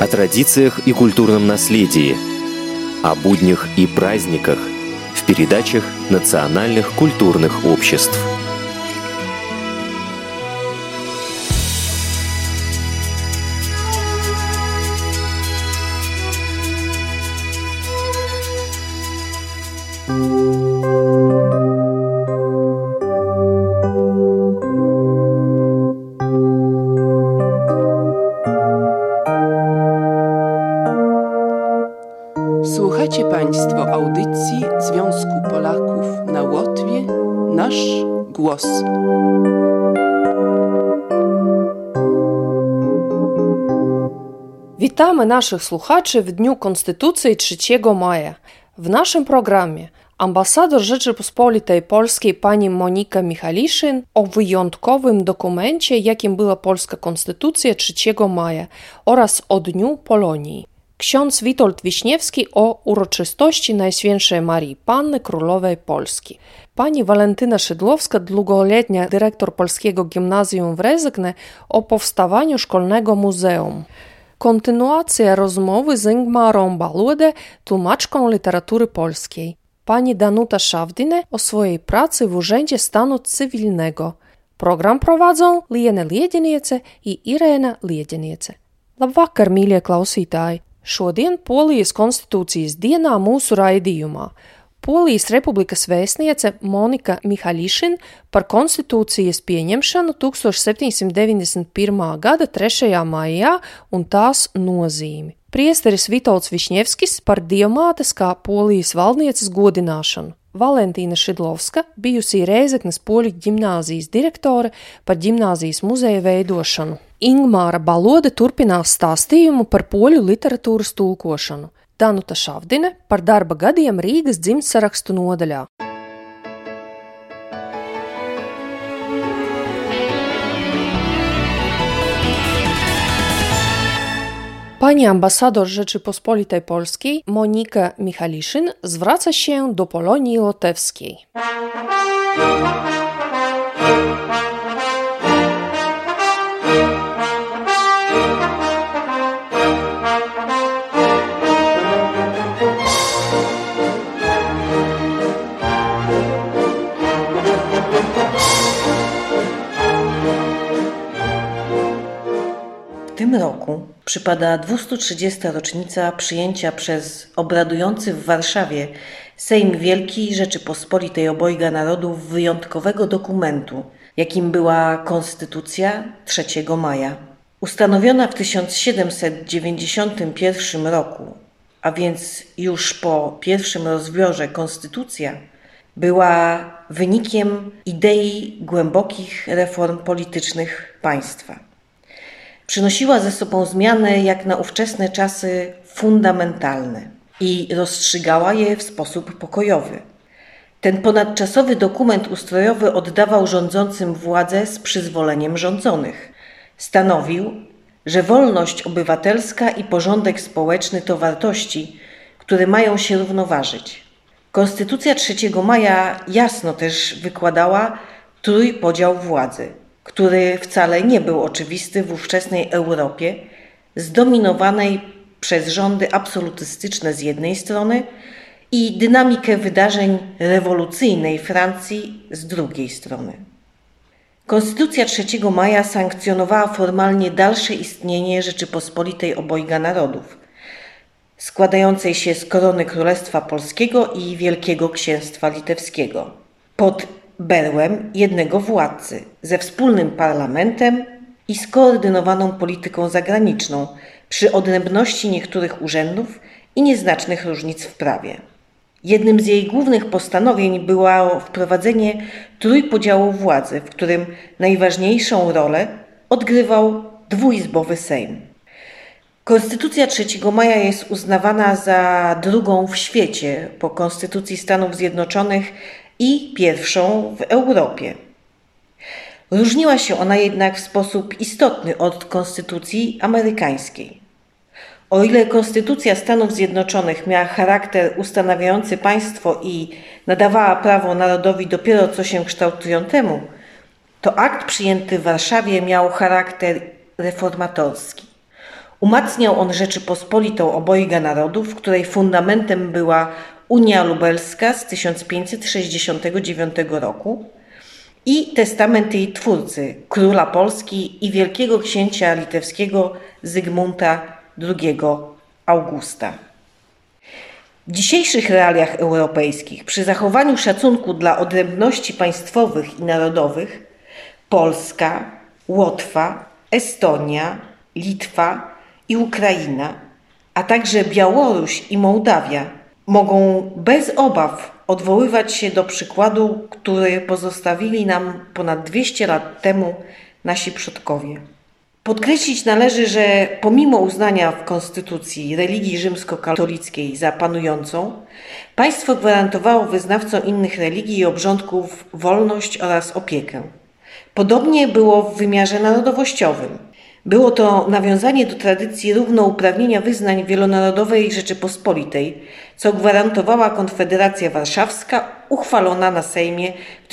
о традициях и культурном наследии, о буднях и праздниках в передачах национальных культурных обществ. Słuchacie Państwo audycji Związku Polaków na Łotwie Nasz Głos. Witamy naszych słuchaczy w Dniu Konstytucji 3 maja. W naszym programie ambasador Rzeczypospolitej Polskiej pani Monika Michaliszyn o wyjątkowym dokumencie, jakim była polska konstytucja 3 maja oraz o Dniu Polonii. Ksiądz Witold Wiśniewski o uroczystości Najświętszej Marii Panny Królowej Polski. Pani Walentyna Szydłowska, długoletnia dyrektor Polskiego Gimnazjum w Rezykne, o powstawaniu szkolnego muzeum. Kontynuacja rozmowy z Ingmarą Baludę, tłumaczką literatury polskiej. Pani Danuta Szawdine o swojej pracy w Urzędzie Stanu Cywilnego. Program prowadzą Liena Liediniece i Irēna Liediniece. Labvakar, mīļie klausītāji! Šodien Polijas konstitūcijas dienā mūsu raidījumā Polijas Republikas vēstniece Monika Mihaļišin par konstitūcijas pieņemšanu 1791. gada 3. maijā un tās nozīmi. Priesteris Vitolds Višņevskis par Dievmātes kā Polijas valdnieces godināšanu. Valentīna Šidlovska, bijusī Rēzeknes poļu ģimnāzijas direktore, par ģimnāzijas muzeja veidošanu. Ingmāra Balode turpinās stāstījumu par poļu literatūras tulkošanu. Danuta Šavdine par darba gadiem Rīgas dzimtsarakstu nodaļā. Pani ambasador Rzeczypospolitej Polskiej Monika Michaliszyn zwraca się do Polonii Łotewskiej. W tym roku przypada 230. rocznica przyjęcia przez obradujący w Warszawie Sejm Wielki Rzeczypospolitej Obojga Narodów wyjątkowego dokumentu, jakim była Konstytucja 3 maja. Ustanowiona w 1791 roku, a więc już po pierwszym rozbiorze Konstytucja, była wynikiem idei głębokich reform politycznych państwa. Przynosiła ze sobą zmiany jak na ówczesne czasy fundamentalne i rozstrzygała je w sposób pokojowy. Ten ponadczasowy dokument ustrojowy oddawał rządzącym władzę z przyzwoleniem rządzonych. Stanowił, że wolność obywatelska i porządek społeczny to wartości, które mają się równoważyć. Konstytucja 3 maja jasno też wykładała trójpodział władzy, który wcale nie był oczywisty w ówczesnej Europie, zdominowanej przez rządy absolutystyczne z jednej strony i dynamikę wydarzeń rewolucyjnej Francji z drugiej strony. Konstytucja 3 maja sankcjonowała formalnie dalsze istnienie Rzeczypospolitej Obojga Narodów, składającej się z korony Królestwa Polskiego i Wielkiego Księstwa Litewskiego, pod berłem jednego władcy, ze wspólnym parlamentem i skoordynowaną polityką zagraniczną przy odrębności niektórych urzędów i nieznacznych różnic w prawie. Jednym z jej głównych postanowień było wprowadzenie trójpodziału władzy, w którym najważniejszą rolę odgrywał dwuizbowy Sejm. Konstytucja 3 maja jest uznawana za drugą w świecie po Konstytucji Stanów Zjednoczonych i pierwszą w Europie. Różniła się ona jednak w sposób istotny od konstytucji amerykańskiej. O ile Konstytucja Stanów Zjednoczonych miała charakter ustanawiający państwo i nadawała prawo narodowi dopiero co się kształtującemu, to akt przyjęty w Warszawie miał charakter reformatorski. Umacniał on Rzeczypospolitą obojga narodów, której fundamentem była Unia Lubelska z 1569 roku i testament jej twórcy, króla Polski i wielkiego księcia litewskiego Zygmunta II Augusta. W dzisiejszych realiach europejskich, przy zachowaniu szacunku dla odrębności państwowych i narodowych, Polska, Łotwa, Estonia, Litwa i Ukraina, a także Białoruś i Mołdawia mogą bez obaw odwoływać się do przykładu, który pozostawili nam ponad 200 lat temu nasi przodkowie. Podkreślić należy, że pomimo uznania w Konstytucji religii rzymskokatolickiej za panującą, państwo gwarantowało wyznawcom innych religii i obrządków wolność oraz opiekę. Podobnie było w wymiarze narodowościowym. Było to nawiązanie do tradycji równouprawnienia wyznań wielonarodowej Rzeczypospolitej, co gwarantowała Konfederacja Warszawska, uchwalona na Sejmie w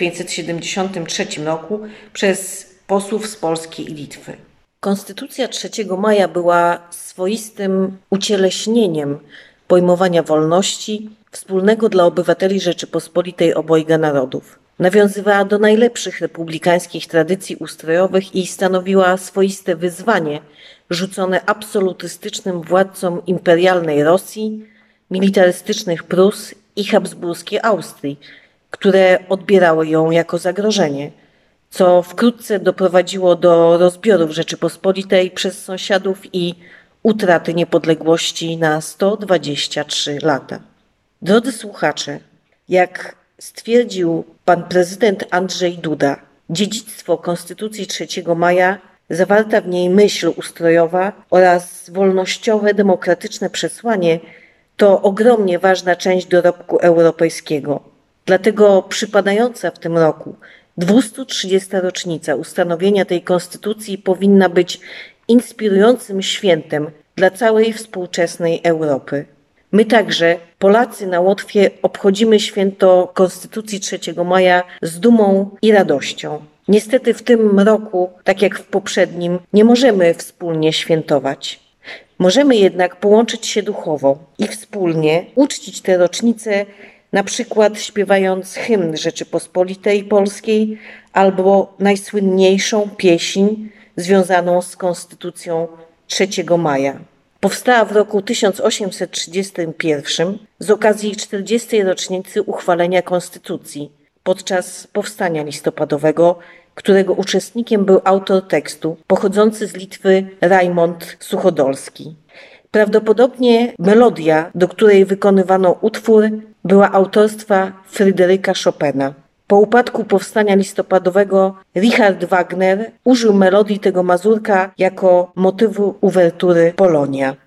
1573 roku przez posłów z Polski i Litwy. Konstytucja 3 maja była swoistym ucieleśnieniem pojmowania wolności wspólnego dla obywateli Rzeczypospolitej obojga narodów. Nawiązywała do najlepszych republikańskich tradycji ustrojowych i stanowiła swoiste wyzwanie rzucone absolutystycznym władcom imperialnej Rosji, militarystycznych Prus i habsburskiej Austrii, które odbierały ją jako zagrożenie, co wkrótce doprowadziło do rozbiorów Rzeczypospolitej przez sąsiadów i utraty niepodległości na 123 lata. Drodzy słuchacze, jak stwierdził pan prezydent Andrzej Duda, dziedzictwo Konstytucji 3 maja, zawarta w niej myśl ustrojowa oraz wolnościowe, demokratyczne przesłanie to ogromnie ważna część dorobku europejskiego. Dlatego przypadająca w tym roku 230. rocznica ustanowienia tej konstytucji powinna być inspirującym świętem dla całej współczesnej Europy. My także, Polacy na Łotwie, obchodzimy święto Konstytucji 3 maja z dumą i radością. Niestety w tym roku, tak jak w poprzednim, nie możemy wspólnie świętować. Możemy jednak połączyć się duchowo i wspólnie uczcić tę rocznicę, na przykład śpiewając hymn Rzeczypospolitej Polskiej albo najsłynniejszą pieśń związaną z Konstytucją 3 maja. Powstała w roku 1831 z okazji 40. rocznicy uchwalenia Konstytucji podczas Powstania Listopadowego, którego uczestnikiem był autor tekstu pochodzący z Litwy Rajmond Suchodolski. Prawdopodobnie melodia, do której wykonywano utwór, była autorstwa Fryderyka Chopina. Po upadku Powstania Listopadowego Richard Wagner użył melodii tego mazurka jako motywu uwertury Polonia.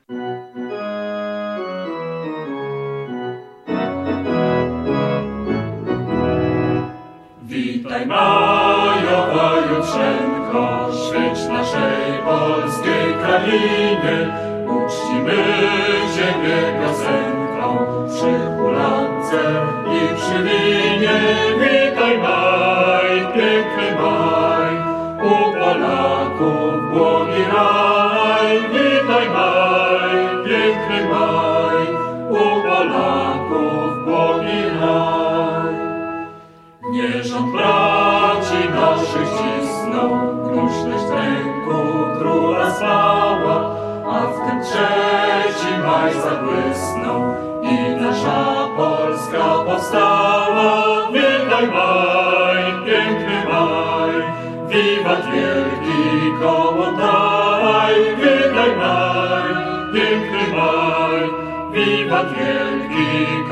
Witaj majowa jutrzenko, świeć naszej polskiej krainie, uczcimy ziemię piosenką przy hulance i przy winie. Witaj maj, piękny maj, u Polaków błogi raj. Witaj maj, piękny maj, u Polaków błogi raj. Nie rząd braci naszych cisnął, gnuśność w ręku króla slała, a w ten 3 maj zabłysnął i nasza Polska powstała. Witaj maj, piękny maj, wiwat wielki kołątaj. Witaj maj, piękny maj, wiwat wielki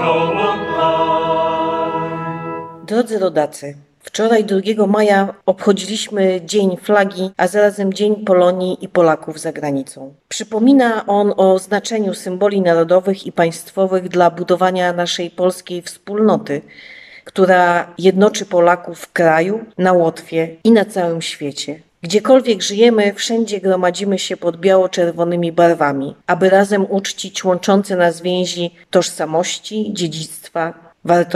kołątaj. Drodzy rodacy, wczoraj 2 maja obchodziliśmy Dzień Flagi, a zarazem Dzień Polonii i Polaków za granicą. Przypomina on o znaczeniu symboli narodowych i państwowych dla budowania naszej polskiej wspólnoty, która jednoczy Polaków w kraju, na Łotwie i na całym świecie. Gdziekolwiek żyjemy, wszędzie gromadzimy się pod biało-czerwonymi barwami, aby razem uczcić łączące nas więzi tożsamości, dziedzictwa,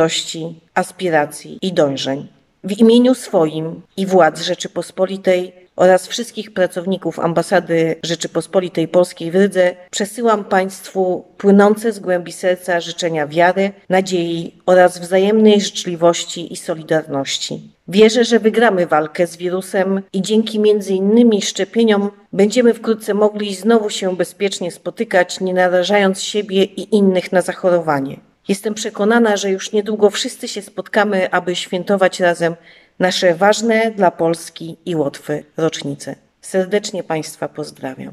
wartości, aspiracji i dążeń. W imieniu swoim i władz Rzeczypospolitej oraz wszystkich pracowników Ambasady Rzeczypospolitej Polskiej w Rydze przesyłam Państwu płynące z głębi serca życzenia wiary, nadziei oraz wzajemnej życzliwości i solidarności. Wierzę, że wygramy walkę z wirusem i dzięki m.in. szczepieniom będziemy wkrótce mogli znowu się bezpiecznie spotykać, nie narażając siebie i innych na zachorowanie. Jestem przekonana, że już niedługo wszyscy się spotkamy, aby świętować razem nasze ważne dla Polski i Łotwy rocznice. Serdecznie Państwa pozdrawiam.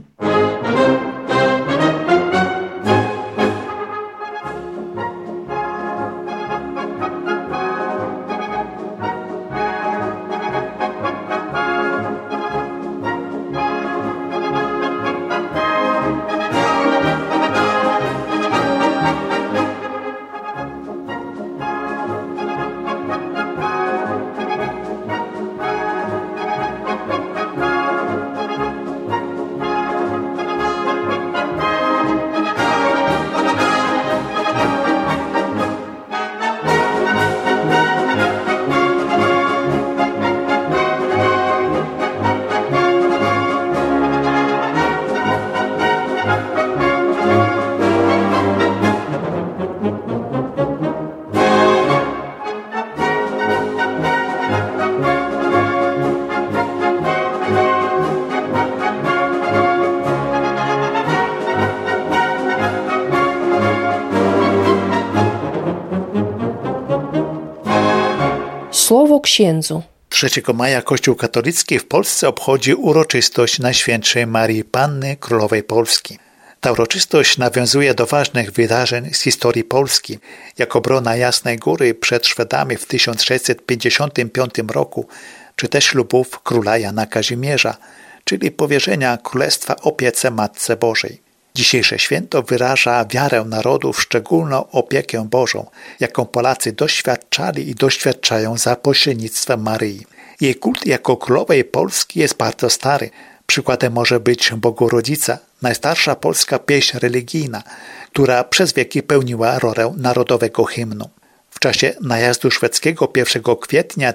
Słowo księdzu. 3 maja Kościół katolicki w Polsce obchodzi uroczystość Najświętszej Marii Panny Królowej Polski. Ta uroczystość nawiązuje do ważnych wydarzeń z historii Polski, jak obrona Jasnej Góry przed Szwedami w 1655 roku, czy też ślubów króla Jana Kazimierza, czyli powierzenia królestwa opiece Matce Bożej. Dzisiejsze święto wyraża wiarę narodu w szczególną opiekę Bożą, jaką Polacy doświadczali i doświadczają za pośrednictwem Maryi. Jej kult jako Królowej Polski jest bardzo stary. Przykładem może być Bogorodzica, najstarsza polska pieśń religijna, która przez wieki pełniła rolę narodowego hymnu. W czasie najazdu szwedzkiego 1 kwietnia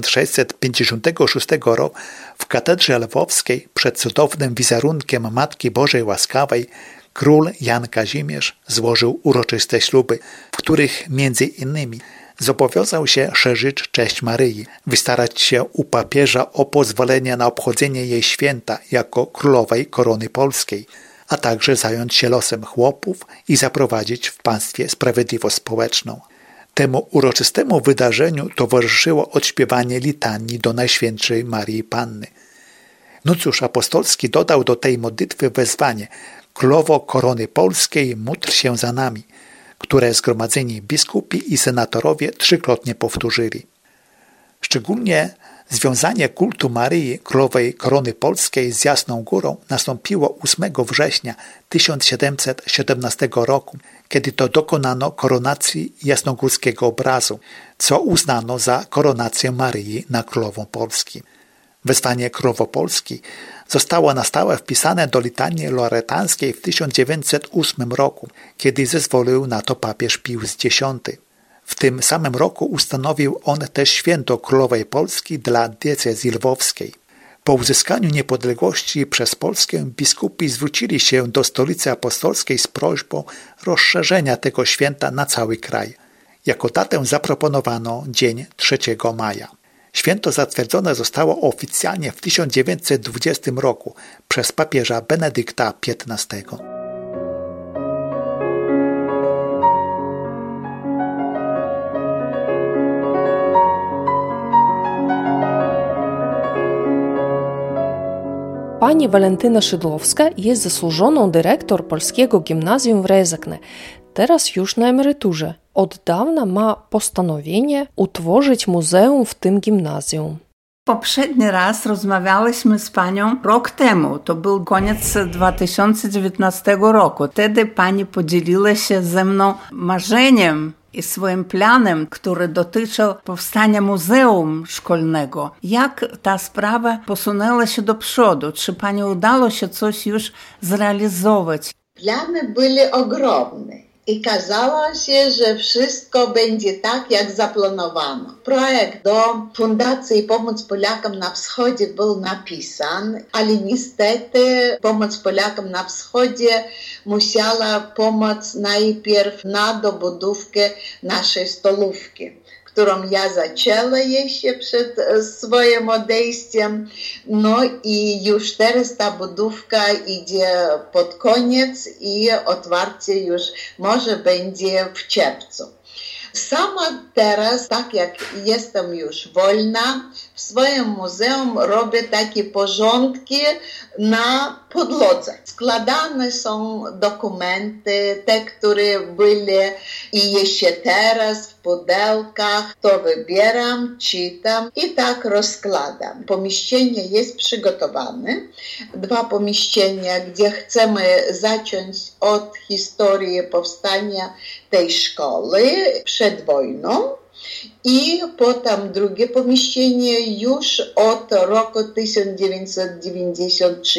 1656 roku w katedrze lwowskiej przed cudownym wizerunkiem Matki Bożej Łaskawej król Jan Kazimierz złożył uroczyste śluby, w których między innymi zobowiązał się szerzyć cześć Maryi, wystarać się u papieża o pozwolenie na obchodzenie jej święta jako królowej korony polskiej, a także zająć się losem chłopów i zaprowadzić w państwie sprawiedliwość społeczną. Temu uroczystemu wydarzeniu towarzyszyło odśpiewanie litanii do Najświętszej Marii Panny. Nuncjusz apostolski dodał do tej modlitwy wezwanie: Królowo korony polskiej, módl się za nami, które zgromadzeni biskupi i senatorowie trzykrotnie powtórzyli. Szczególnie związanie kultu Maryi, Królowej Korony Polskiej z Jasną Górą nastąpiło 8 września 1717 roku, kiedy to dokonano koronacji jasnogórskiego obrazu, co uznano za koronację Maryi na Królową Polski. Wezwanie Królowo Polski zostało na stałe wpisane do litanii loaretańskiej w 1908 roku, kiedy zezwolił na to papież Pius X. W tym samym roku ustanowił on też święto Królowej Polski dla diecezji lwowskiej. Po uzyskaniu niepodległości przez Polskę biskupi zwrócili się do Stolicy Apostolskiej z prośbą rozszerzenia tego święta na cały kraj. Jako datę zaproponowano dzień 3 maja. Święto zatwierdzone zostało oficjalnie w 1920 roku przez papieża Benedykta XV. Pani Walentyna Szydłowska jest zasłużoną dyrektor Polskiego Gimnazjum w Rezekne, teraz już na emeryturze. Od dawna ma postanowienie utworzyć muzeum w tym gimnazjum. Poprzedni raz rozmawialiśmy z panią rok temu, to był koniec 2019 roku. Wtedy pani podzieliła się ze mną marzeniem i swoim planem, który dotyczył powstania muzeum szkolnego. Jak ta sprawa posunęła się do przodu? Czy pani udało się coś już zrealizować? Plany były ogromne, I kazało się, że wszystko będzie tak, jak zaplanowano. Projekt do Fundacji Pomoc Polakom na Wschodzie był napisany, ale niestety Pomoc Polakom na Wschodzie musiała pomóc najpierw na dobudówkę naszej stolówki, którą ja zaczęła jeszcze przed swoim odejściem. No i już teraz ta budówka idzie pod koniec i otwarcie już może będzie w czerwcu. Sama teraz, tak jak jestem już wolna, w swoim muzeum robię takie porządki na podłodze. Składane są dokumenty, te, które były i jeszcze teraz w pudełkach. To wybieram, czytam i tak rozkładam. Pomieszczenie jest przygotowane. 2 pomieszczenia, gdzie chcemy zacząć od historii powstania tej szkoły przed wojną. I potem drugie pomieszczenie już od roku 1993,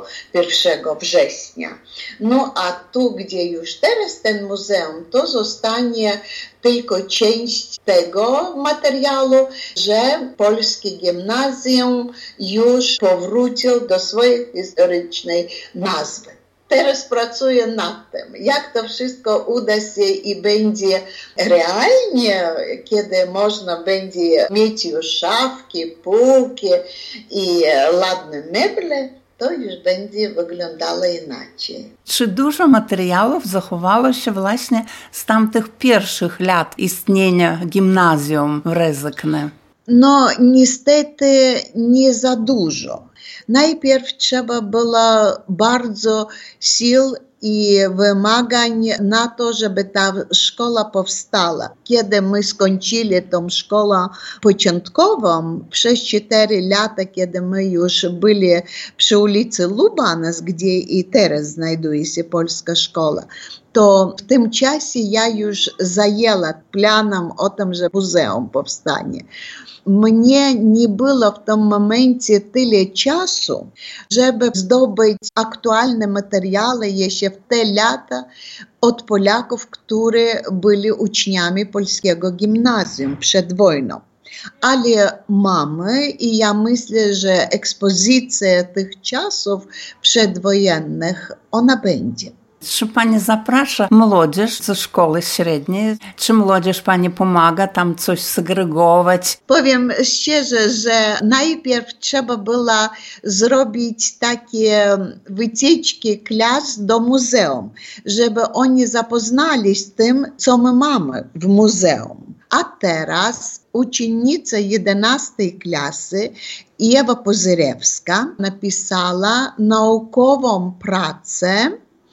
1 września. No a tu, gdzie już teraz ten muzeum, to zostanie tylko część tego materiału, że polskie gimnazjum już powróciło do swojej historycznej nazwy. Teraz pracuję nad tym, jak to wszystko uda się i będzie realnie, kiedy można będzie mieć już szafki, półki i ładne meble, to już będzie wyglądało inaczej. Czy dużo materiałów zachowało się właśnie z tamtych pierwszych lat istnienia gimnazjum w Rязykne? No niestety nie za dużo. Najpierw trzeba było bardzo sił i wymagań na to, żeby ta szkoła powstała. Kiedy my skończyli tą szkołę początkową, przez 4 lata, kiedy my już byli przy ulicy Lubanas, gdzie i teraz znajduje się polska szkoła, to w tym czasie ja już zajęła planem o tym, że muzeum powstanie. Mnie nie było w tym momencie tyle czasu, żeby zdobyć aktualne materiały jeszcze w te lata od Polaków, którzy byli uczniami polskiego gimnazjum przed wojną. Ale mamy i ja myślę, że ekspozycja tych czasów przedwojennych, ona będzie. Czy Pani zaprasza młodzież ze szkoły średniej? Czy młodzież Pani pomaga tam coś segregować? Powiem szczerze, że najpierw trzeba było zrobić takie wycieczki klas do muzeum, żeby oni zapoznali się z tym, co my mamy w muzeum. A teraz uczennica 11 klasy Ewa Pozyrewska napisała naukową pracę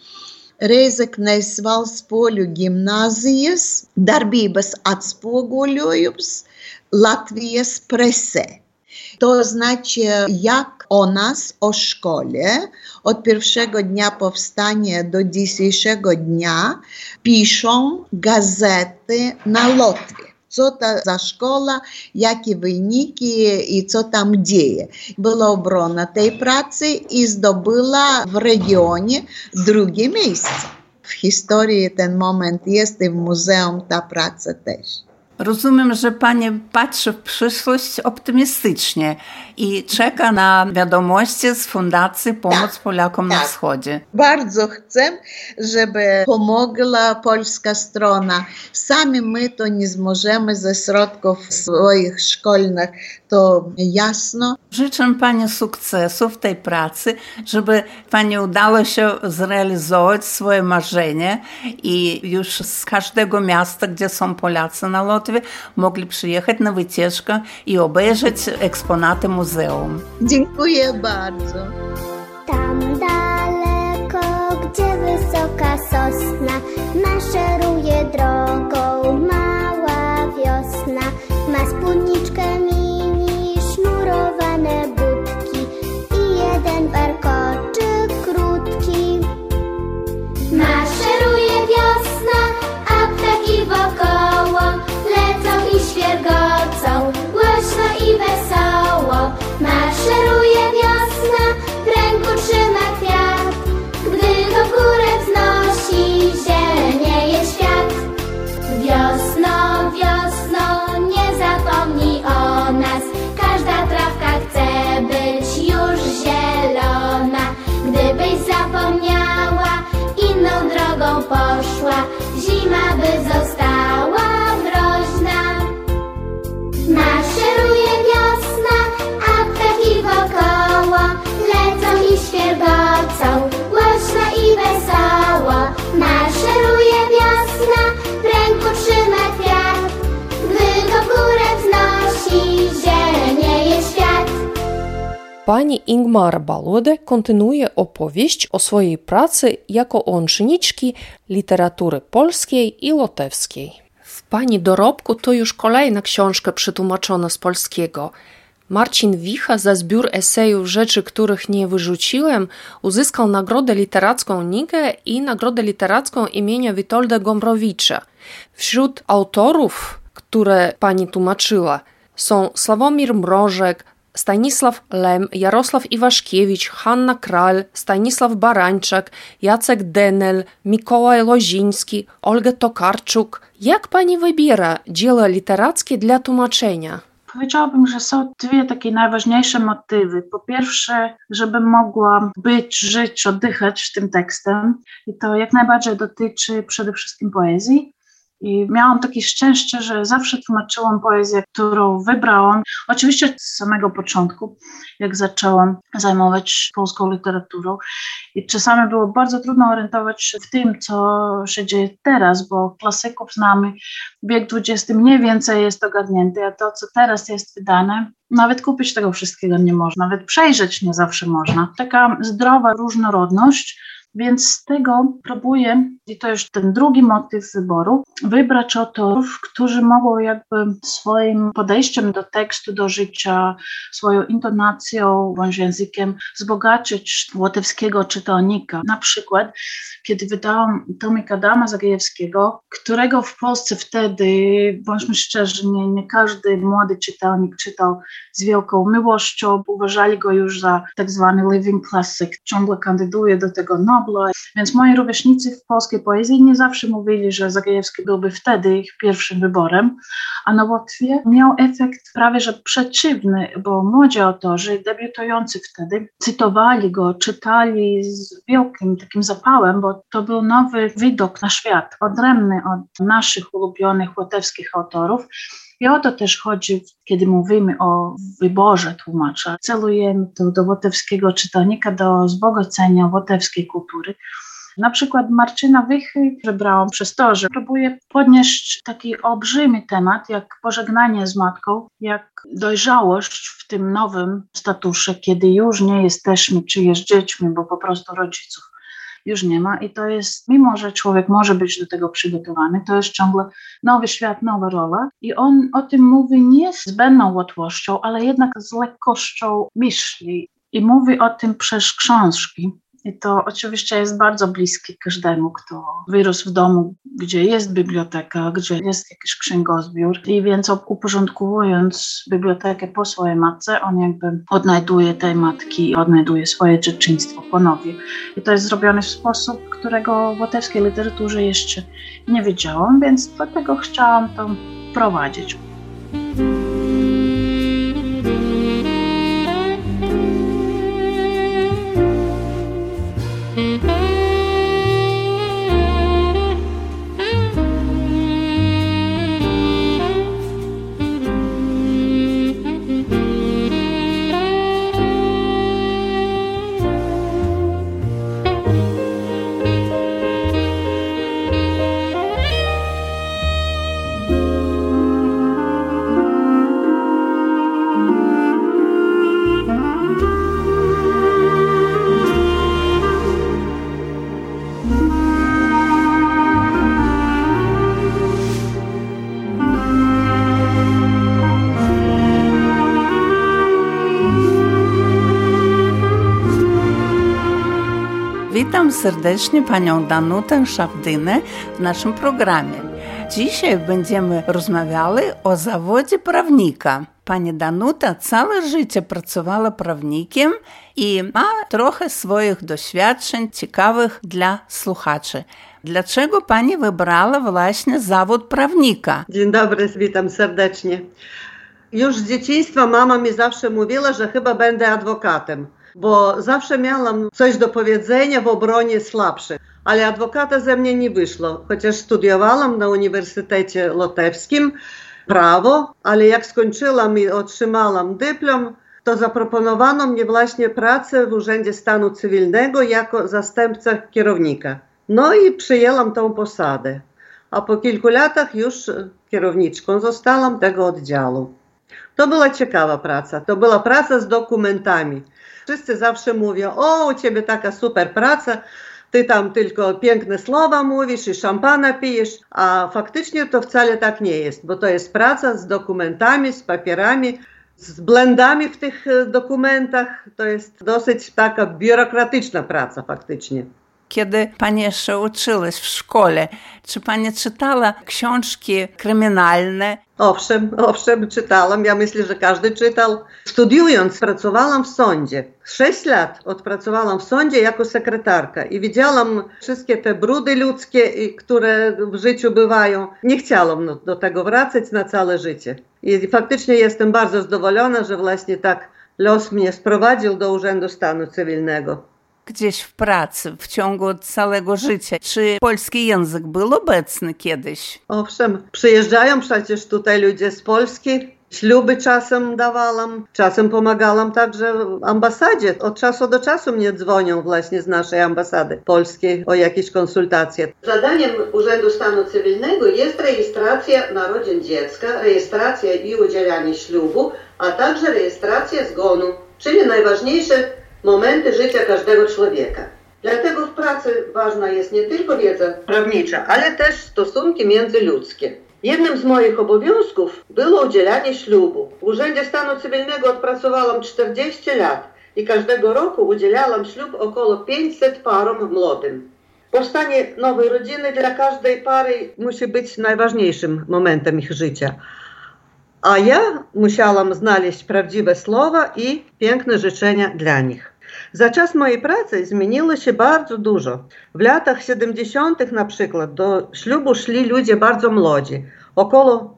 Rязyknės Valstpolių gimnazijas darbības atspoguliojums Latvijos presse. To znaczy, jak o nas, o szkole, od pierwszego dnia powstania do dzisiejszego dnia piszą gazety na Łotwie. Co to za szkoła, jakie wyniki i co tam dzieje. Była obrona tej pracy i zdobyła w regionie 2 miejsce. W historii ten moment jest i w muzeum ta praca też. Rozumiem, że Pani patrzy w przyszłość optymistycznie i czeka na wiadomości z Fundacji Pomoc Polakom na Wschodzie. Bardzo chcę, żeby pomogła polska strona. Sami my to nie zможemy ze środków swoich szkolnych, to jasno. Życzę Pani sukcesu w tej pracy, żeby Pani udało się zrealizować swoje marzenie i już z każdego miasta, gdzie są Polacy na Łotwie, mogli przyjechać na wycieczkę i obejrzeć eksponaty muzeum. Dziękuję bardzo. Tam daleko, gdzie wysoka sosna, maszeruje drogą mała wiosna. Ma spódniczkę mini, sznurowane budki i jeden warkoczyk krótki. Maszeruje wiosna, a ptaki wokoło lecą i świergocą, głośno i wesoło. Maszeruje wiosna, w ręku trzyma kwiat, gdy go w górę wznosi, zielenieje Pani Ingmar Balode kontynuuje opowieść o swojej pracy jako łączniczki literatury polskiej i łotewskiej. W pani dorobku to już kolejna książka przetłumaczona z polskiego. Marcin Wicha za zbiór esejów Rzeczy, których nie wyrzuciłem uzyskał Nagrodę Literacką Nigę i Nagrodę Literacką imienia Witolda Gombrowicza. Wśród autorów, które pani tłumaczyła, są Sławomir Mrożek, Stanisław Lem, Jarosław Iwaszkiewicz, Hanna Kral, Stanisław Barańczak, Jacek Denel, Mikołaj Loziński, Olga Tokarczuk. Jak pani wybiera dzieła literackie dla tłumaczenia? Powiedziałabym, że są dwie takie najważniejsze motywy. Po pierwsze, żebym mogła żyć, oddychać tym tekstem i to jak najbardziej dotyczy przede wszystkim poezji. I miałam takie szczęście, że zawsze tłumaczyłam poezję, którą wybrałam. Oczywiście z samego początku, jak zaczęłam zajmować polską literaturą. I czasami było bardzo trudno orientować się w tym, co się dzieje teraz, bo klasyków znamy. Wiek XX mniej więcej jest ogarnięty, a to, co teraz jest wydane, nawet kupić tego wszystkiego nie można, nawet przejrzeć nie zawsze można. Taka zdrowa różnorodność. Więc z tego próbuję, i to już ten drugi motyw wyboru, wybrać autorów, którzy mogą jakby swoim podejściem do tekstu, do życia, swoją intonacją bądź językiem wzbogacić łotewskiego czytelnika. Na przykład, kiedy wydałam tomik Adama Zagajewskiego, którego w Polsce wtedy, bądźmy szczerzy, nie każdy młody czytelnik czytał z wielką miłością, uważali go już za tak zwany living classic, ciągle kandyduje do tego Nobla. Więc moi rówieśnicy w polskiej poezji nie zawsze mówili, że Zagajewski byłby wtedy ich pierwszym wyborem, a na Łotwie miał efekt prawie że przeciwny, bo młodzi autorzy, debiutujący wtedy, cytowali go, czytali z wielkim takim zapałem, bo to był nowy widok na świat, odrębny od naszych ulubionych łotewskich autorów. I o to też chodzi, kiedy mówimy o wyborze tłumacza. Celujemy do łotewskiego czytelnika, do wzbogacenia łotewskiej kultury. Na przykład Marcina Wichy wybrałam przez to, że próbuję podnieść taki olbrzymi temat, jak pożegnanie z matką, jak dojrzałość w tym nowym statusie, kiedy już nie jesteśmy czyjeś dziećmi, bo po prostu rodziców już nie ma i to jest, mimo że człowiek może być do tego przygotowany, to jest ciągle nowy świat, nowa rola i on o tym mówi nie z zbędną łatwością, ale jednak z lekkością myśli i mówi o tym przez książki. I to oczywiście jest bardzo bliskie każdemu, kto wyrósł w domu, gdzie jest biblioteka, gdzie jest jakiś księgozbiór. I więc uporządkowując bibliotekę po swojej matce, on jakby odnajduje tej matki, odnajduje swoje dzieciństwo ponownie. I to jest zrobione w sposób, którego w łotewskiej literaturze jeszcze nie wiedziałam, więc dlatego chciałam to prowadzić. Witam serdecznie panią Danutę Szafdynę w naszym programie. Dzisiaj będziemy rozmawiali o zawodzie prawnika. Pani Danuta całe życie pracowała prawnikiem i ma trochę swoich doświadczeń ciekawych dla słuchaczy. Dlaczego pani wybrała właśnie zawód prawnika? Dzień dobry, witam serdecznie. Już z dzieciństwa mama mi zawsze mówiła, że chyba będę adwokatem, bo zawsze miałam coś do powiedzenia w obronie słabszych. Ale adwokata ze mnie nie wyszło, chociaż studiowałam na Uniwersytecie Łotewskim prawo, ale jak skończyłam i otrzymałam dyplom, to zaproponowano mnie właśnie pracę w Urzędzie Stanu Cywilnego jako zastępca kierownika. No i przyjęłam tą posadę, a po kilku latach już kierowniczką zostałam tego oddziału. To była ciekawa praca. To była praca z dokumentami. Wszyscy zawsze mówią, o, u ciebie taka super praca, ty tam tylko piękne słowa mówisz i szampana pijesz, a faktycznie to wcale tak nie jest, bo to jest praca z dokumentami, z papierami, z blendami w tych dokumentach. To jest dosyć taka biurokratyczna praca faktycznie. Kiedy pani jeszcze uczyłaś w szkole, czy pani czytała książki kryminalne? Owszem, czytałam. Ja myślę, że każdy czytał. Studiując, pracowałam w sądzie. 6 lat odpracowałam w sądzie jako sekretarka i widziałam wszystkie te brudy ludzkie, które w życiu bywają. Nie chciałam do tego wracać na całe życie. I faktycznie jestem bardzo zadowolona, że właśnie tak los mnie sprowadził do Urzędu Stanu Cywilnego. Gdzieś w pracy, w ciągu całego życia. Czy polski język był obecny kiedyś? Owszem, przyjeżdżają przecież tutaj ludzie z Polski. Śluby czasem dawałam, czasem pomagałam także w ambasadzie. Od czasu do czasu mnie dzwonią właśnie z naszej ambasady polskiej o jakieś konsultacje. Zadaniem Urzędu Stanu Cywilnego jest rejestracja narodzin dziecka, rejestracja i udzielanie ślubu, a także rejestracja zgonu, czyli najważniejsze momenty życia każdego człowieka. Dlatego w pracy ważna jest nie tylko wiedza prawnicza, ale też stosunki międzyludzkie. Jednym z moich obowiązków było udzielanie ślubu. W Urzędzie Stanu Cywilnego odpracowałam 40 lat i każdego roku udzielałam ślub około 500 parom młodym. Powstanie nowej rodziny dla każdej pary musi być najważniejszym momentem ich życia. A ja musiałam znaleźć prawdziwe słowa i piękne życzenia dla nich. Za czas mojej pracy zmieniło się bardzo dużo. W latach 70. na przykład do ślubu szli ludzie bardzo młodzi, około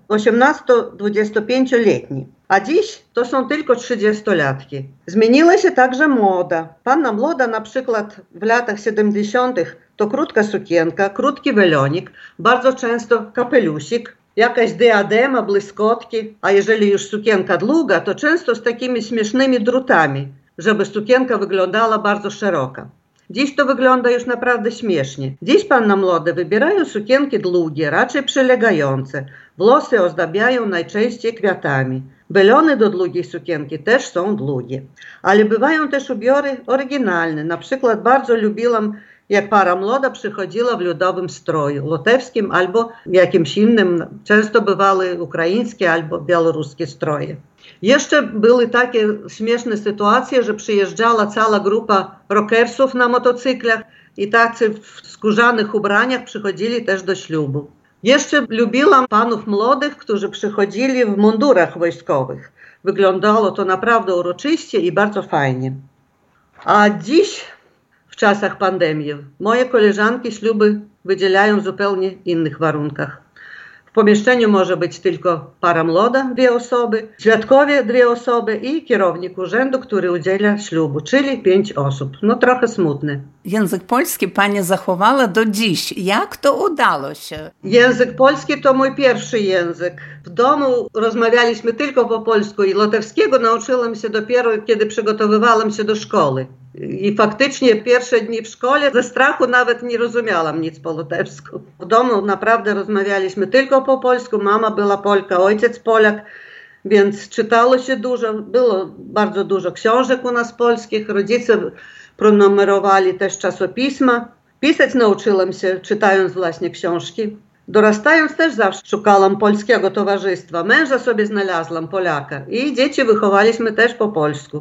18-25-letni. A dziś to są tylko 30-latki. Zmieniła się także moda. Panna młoda na przykład w latach 70. to krótka sukienka, krótki welonik, bardzo często kapelusik, jakaś diadema, błyskotki, a jeżeli już sukienka długa, to często z takimi śmiesznymi drutami, żeby sukienka wyglądała bardzo szeroko. Dziś to wygląda już naprawdę śmiesznie. Dziś panna młode wybierają sukienki długie, raczej przylegające. Włosy ozdabiają najczęściej kwiatami. Welony do długiej sukienki też są długie. Ale bywają też ubiory oryginalne. Na przykład bardzo lubiłam, jak para młoda przychodziła w ludowym stroju, lotewskim albo jakimś innym. Często bywały ukraińskie albo białoruskie stroje. Jeszcze były takie śmieszne sytuacje, że przyjeżdżała cała grupa rockersów na motocyklach i tacy w skórzanych ubraniach przychodzili też do ślubu. Jeszcze lubiłam panów młodych, którzy przychodzili w mundurach wojskowych. Wyglądało to naprawdę uroczyście i bardzo fajnie. A dziś, w czasach pandemii, moje koleżanki śluby wydzielają w zupełnie innych warunkach. W pomieszczeniu może być tylko para młoda, 2 osoby, świadkowie 2 osoby i kierownik urzędu, który udziela ślubu, czyli 5 osób. No trochę smutne. Język polski pani zachowała do dziś. Jak to udało się? Język polski to mój pierwszy język. W domu rozmawialiśmy tylko po polsku i łotewskiego nauczyłam się dopiero, kiedy przygotowywałam się do szkoły. I faktycznie pierwsze dni w szkole ze strachu nawet nie rozumiałam nic po łotewsku. W domu naprawdę rozmawialiśmy tylko po polsku. Mama była Polka, ojciec Polak, więc czytało się dużo. Było bardzo dużo książek u nas polskich. Rodzice pronumerowali też czasopisma. Pisać nauczyłam się, czytając właśnie książki. Dorastając też zawsze szukałam polskiego towarzystwa. Męża sobie znalazłam, Polaka. I dzieci wychowaliśmy też po polsku.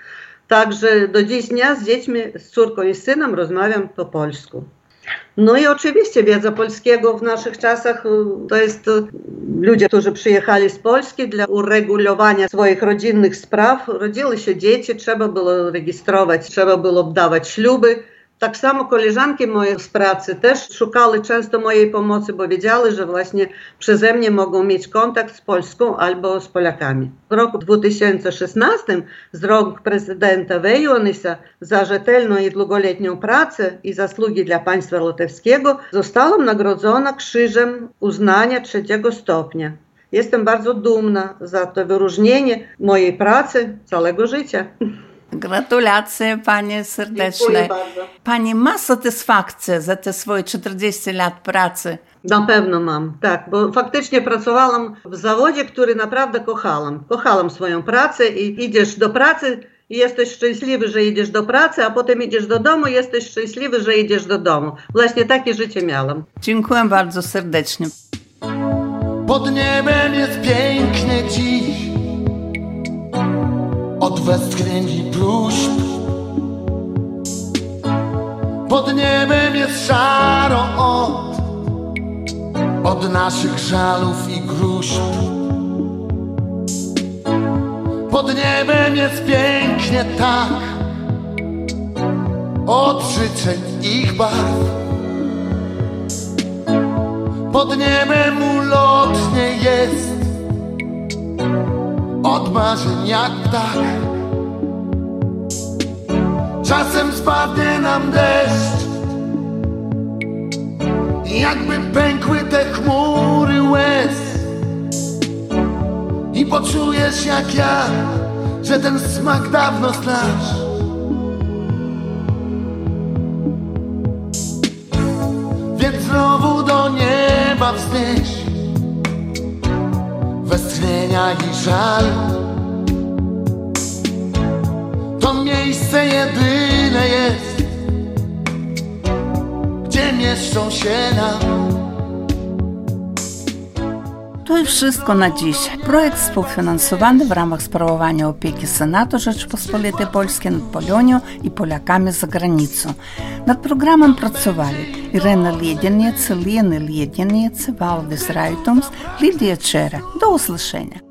Także do dziś dnia z dziećmi, z córką i synem rozmawiam po polsku. No i oczywiście wiedza polskiego w naszych czasach to jest ludzie, którzy przyjechali z Polski dla uregulowania swoich rodzinnych spraw. Rodziły się dzieci, trzeba było rejestrować, trzeba było dawać śluby. Tak samo koleżanki moje z pracy też szukały często mojej pomocy, bo wiedziały, że właśnie przeze mnie mogą mieć kontakt z Polską albo z Polakami. W roku 2016 z rąk prezydenta Vejionisa za rzetelną i długoletnią pracę i zasługi dla państwa litewskiego zostałam nagrodzona Krzyżem Uznania 3. stopnia. Jestem bardzo dumna za to wyróżnienie mojej pracy całego życia. Gratulacje Pani serdeczne. Dziękuję bardzo. Pani ma satysfakcję za te swoje 40 lat pracy? Na pewno mam, tak, bo faktycznie pracowałam w zawodzie, który naprawdę kochałam. Kochałam swoją pracę i idziesz do pracy i jesteś szczęśliwy, że idziesz do pracy, a potem idziesz do domu i jesteś szczęśliwy, że idziesz do domu. Właśnie takie życie miałam. Dziękuję bardzo serdecznie. Pod niebem jest pięknie dziś, od westchnień i próśb. Pod niebem jest szaro od naszych żalów i gruźb. Pod niebem jest pięknie tak, od życzeń ich barw. Pod niebem ulotnie jest, od marzeń jak ptak. Czasem spadnie nam deszcz, jakby pękły te chmury łez. I poczujesz jak ja, że ten smak dawno znasz. Więc znowu do nieba wznieś westchnienia i żal. To miejsce jedyne jest, gdzie mieszczą się nam. To już wszystko na dziś. Projekt współfinansowany w ramach sprawowania opieki Senatu Rzeczypospolitej Polskiej nad Polonią i Polakami za granicą. Nad programem pracowali Irena Ledeniec, Lena Ledeniec, Valdis Raitums, Lidia Czera. Do usłyszenia.